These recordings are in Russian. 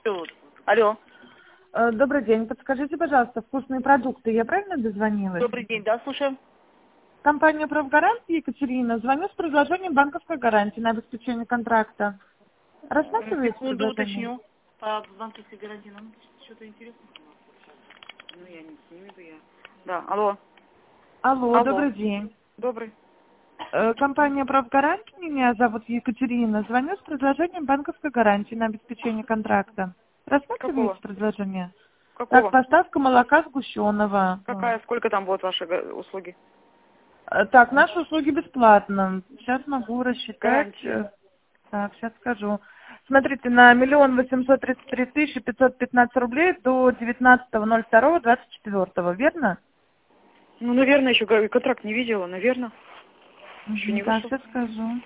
все. Алло. Добрый день. Подскажите, пожалуйста, вкусные продукты. Я правильно дозвонилась? Добрый день, да, слушаем. Компания «Правгарант», Екатерина. Звоню с предложением банковской гарантии на обеспечение контракта. Рассматриваете Секунду предложение? уточню. По банковской гарантии нам что-то интересно? Ну, я не с ними бы я. Да, алло. Алло, Алло. добрый день. Добрый. Компания «Правгарант», меня зовут Екатерина. Звоню с предложением банковской гарантии на обеспечение контракта. Какого? Рассматриваете предложение? Так, Какого? поставка молока сгущенного. Какая? Сколько там будут ваши услуги? Так, наши услуги бесплатно. Сейчас могу рассчитать. Гарантия. Так, сейчас скажу. Смотрите, на 1 833 515 рублей до 19.02.24, верно? Ну, наверное, еще контракт не видела, наверное. Еще не Так, вышел. сейчас скажу.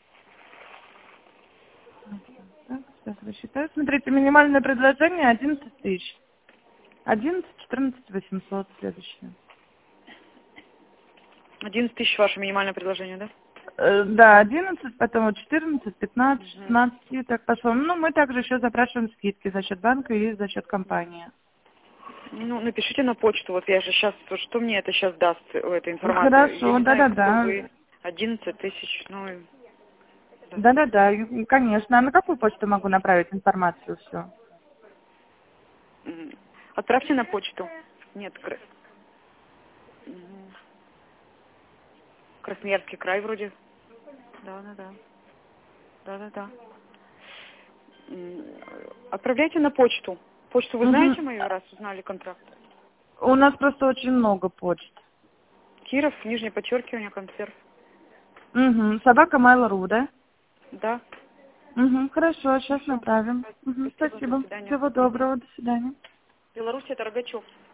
Так, сейчас рассчитаю. Смотрите, минимальное предложение 11 тысяч. 11, 14, 800 следующее. 11 тысяч ваше минимальное предложение, да? Да, 11, потом вот 14, 15, 16 и так пошло. Ну, мы также еще запрашиваем скидки за счет банка и за счет компании. Ну, напишите на почту, вот я же сейчас, что мне это сейчас даст, эта информация? Хорошо, Я не знаю, кто да-да-да. вы. 11 тысяч, ну, да. Да-да-да, конечно. А на какую почту могу направить информацию все? Отправьте на почту. Нет, Красноярский край вроде. Да. Да. Отправляйте на почту. Почту вы знаете мою, раз узнали контракт? У нас просто очень много почт. Киров, нижнее подчеркивание, консерв. Собака Mail.ru, да? Да. Хорошо, сейчас направим. Спасибо, до Спасибо. свидания. Всего доброго, до свидания. Беларусь, это Рогачев.